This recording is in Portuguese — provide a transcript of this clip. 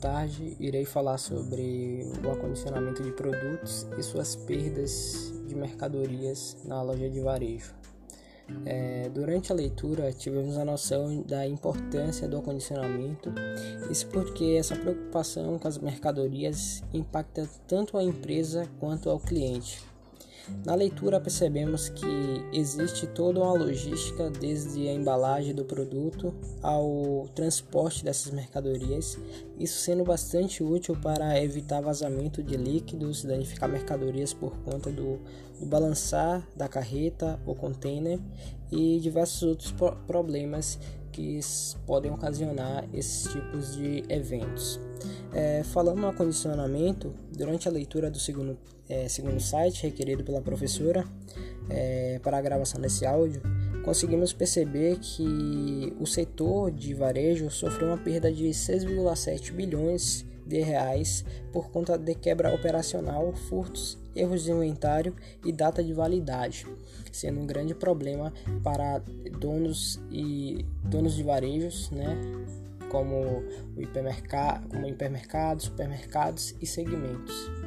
tarde irei falar sobre o acondicionamento de produtos e suas perdas de mercadorias na loja de varejo. Durante a leitura tivemos a noção da importância do acondicionamento, isso porque essa preocupação com as mercadorias impacta tanto a empresa quanto ao cliente. Na leitura percebemos que existe toda uma logística desde a embalagem do produto ao transporte dessas mercadorias, isso sendo bastante útil para evitar vazamento de líquidos, danificar mercadorias por conta do balançar da carreta ou container e diversos outros problemas que podem ocasionar esses tipos de eventos. Falando no acondicionamento, durante a leitura do segundo site requerido pela professora para a gravação desse áudio, conseguimos perceber que o setor de varejo sofreu uma perda de 6,7 bilhões de reais por conta de quebra operacional, furtos, erros de inventário e data de validade, sendo um grande problema para donos de varejos, como hipermercados, supermercados e segmentos.